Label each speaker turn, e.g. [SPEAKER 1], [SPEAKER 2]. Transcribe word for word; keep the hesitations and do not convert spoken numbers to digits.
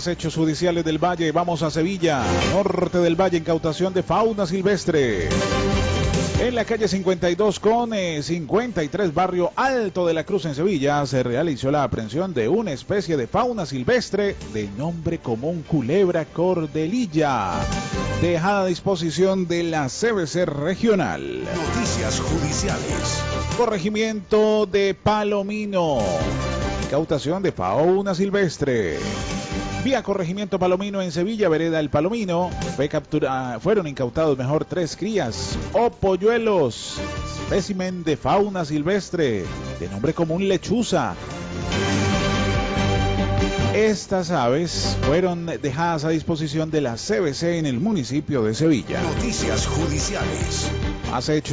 [SPEAKER 1] Hechos judiciales del Valle, vamos a Sevilla, norte del Valle, incautación de fauna silvestre. En la calle cincuenta y dos con cincuenta y tres, barrio Alto de la Cruz en Sevilla, se realizó la aprehensión de una especie de fauna silvestre de nombre común culebra cordelilla, dejada a disposición de la C B C regional.
[SPEAKER 2] Noticias judiciales.
[SPEAKER 1] Corregimiento de Palomino, incautación de fauna silvestre. Vía Corregimiento Palomino en Sevilla, vereda El Palomino, fue captura, fueron incautados mejor tres crías o polluelos, espécimen de fauna silvestre, de nombre común lechuza. Estas aves fueron dejadas a disposición de la C B C en el municipio de Sevilla.
[SPEAKER 2] Noticias judiciales.
[SPEAKER 1] Has hecho